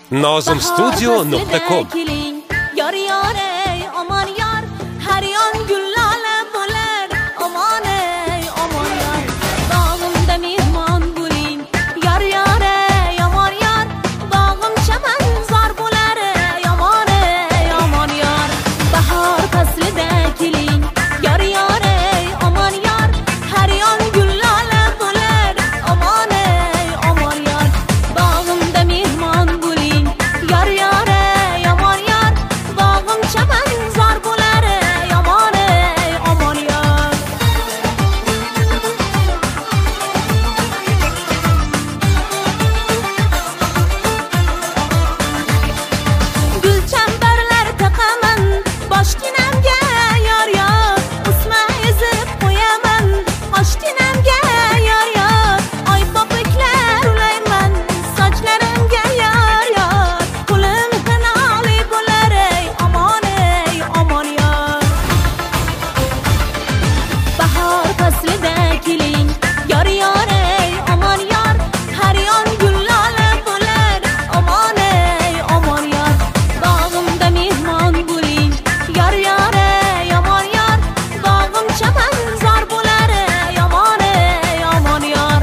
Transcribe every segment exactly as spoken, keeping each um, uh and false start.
nozim studio nuqta com. Yar yar ey aman yar, her yan güllale bo'lar. Aman ey aman yar, bağımda mehmon bo'ling. Yar yar ey aman yar, bağım chaman zor bo'lar. Aman ey aman yar, bahor faslida keling. Yar yar ey aman yar, her yan güllale bo'lar. Aman ey aman yar, bağımda mehmon bo'ling. Yar yar ey aman yar, bağım chaman zor bo'lar. Aman ey aman yar. Gul chambarlar taqaman boshginamga yar yar, usma ezib qo'yaman oshginamga yar yar. Oy popuklar ulayman sochlarimga yar yar, qo'lim hinoli bo'lar. Aman ey aman yar, bahor faslida keling. Yar yar ey aman yar, har yon gullala bo'lar. Aman ey aman yar, bağımda mehmon bo'ling. Yar yar ey aman yar, bağım chaman zor bo'lar. Aman ey aman yar.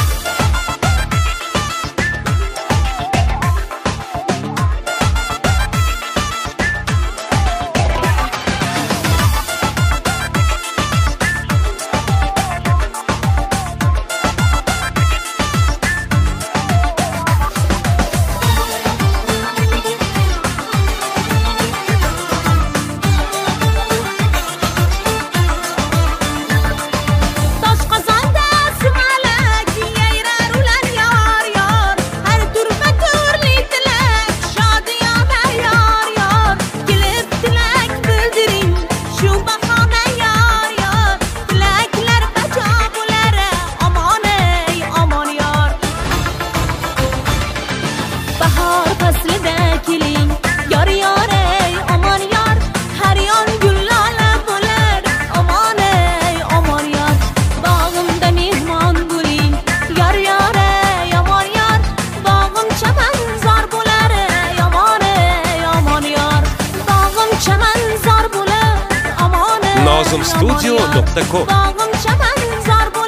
Tosh qozonda sumalak yayrar ular yar yar, har turfa turli tilak shodiyona yar yar. Kelib tilak bildiring shu bahona yar yar, tilaklar bajo bo'lar. Aman ey aman yar, bahor faslida keling. Yar yar ey aman yar, har yon gullala bo'lar. Aman ey aman yar, bağımda mehmon bo'ling. Yar yar ey aman yar, bağım chaman zor bo'lar. Aman ey aman yar, bağım chaman zor bo'lar. Aman ey nozim studio nuqta com. bağım chaman zor bo'lar.